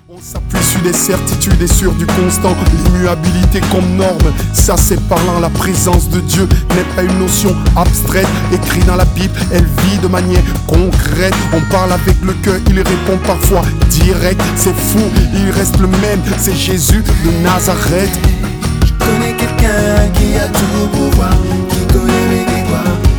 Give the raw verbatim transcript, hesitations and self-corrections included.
On s'appuie sur des certitudes et sur du constant. L'immuabilité comme norme, ça c'est parlant. La présence de Dieu n'est pas une notion abstraite. Écrit dans la Bible, elle vit de manière concrète. On parle avec le cœur, il répond parfois direct. C'est fou, il reste le même, c'est Jésus de Nazareth. Je connais quelqu'un qui a tout pouvoir, qui connaît mes déboires.